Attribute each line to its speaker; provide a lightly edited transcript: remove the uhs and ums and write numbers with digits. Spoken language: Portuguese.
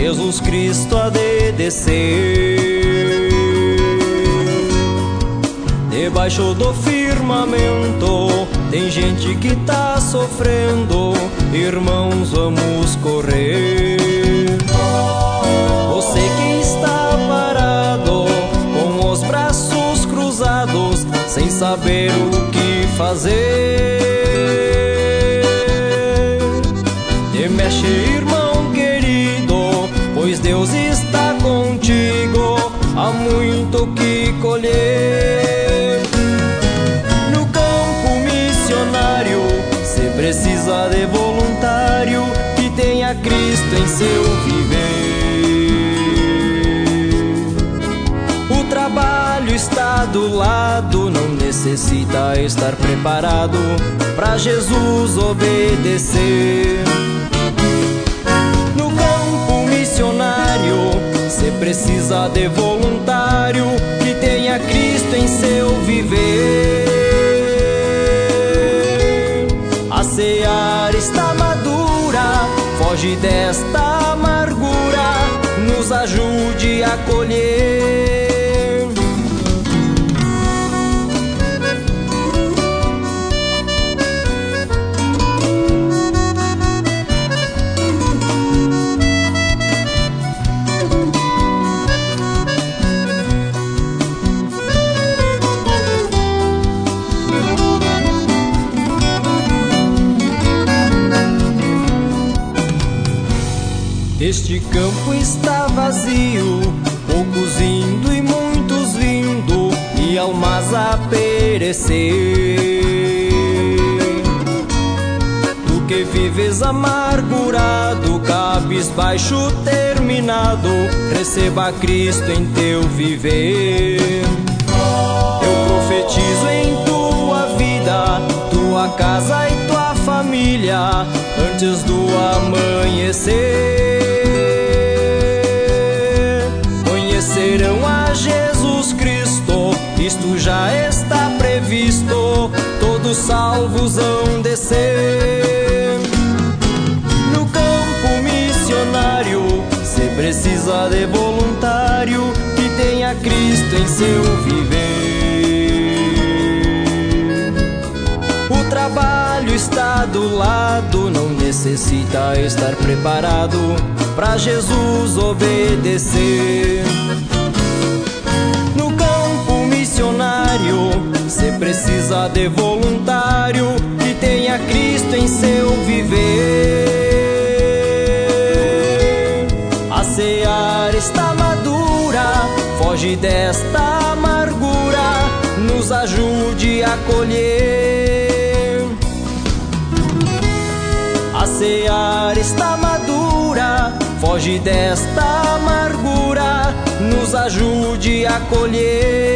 Speaker 1: Jesus Cristo há de descer. Debaixo do firmamento tem gente que tá sofrendo, irmãos, vamos correr. Você que está parado, com os braços cruzados, sem saber o que fazer, te mexe, irmão querido, pois Deus está contigo, há muito que colher. No campo missionário, cê precisa de voluntário que tenha Cristo em seu viver. O trabalho está do lado, não necessita estar preparado pra Jesus obedecer. No campo missionário, cê precisa de voluntário que tenha Cristo em seu viver. A seara está madura, foge desta amargura, nos ajude a colher. Este campo está vazio, poucos indo e muitos vindo, e almas a perecer. Tu que vives amargurado, cabisbaixo terminado, receba Cristo em teu viver. Eu profetizo em tua vida, tua casa e tua família, antes do amanhecer. Conhecerão a Jesus Cristo, isto já está previsto, todos salvos hão de ser. No campo missionário, cê precisa de voluntário que tenha Cristo em seu viver. O trabalho está do lado, não necessita estar preparado pra Jesus obedecer. No campo missionário, cê precisa de voluntário que tenha Cristo em seu viver. A seara está madura, foge desta amargura, nos ajude a colher. A seara está madura, foge desta amargura, nos ajude a colher.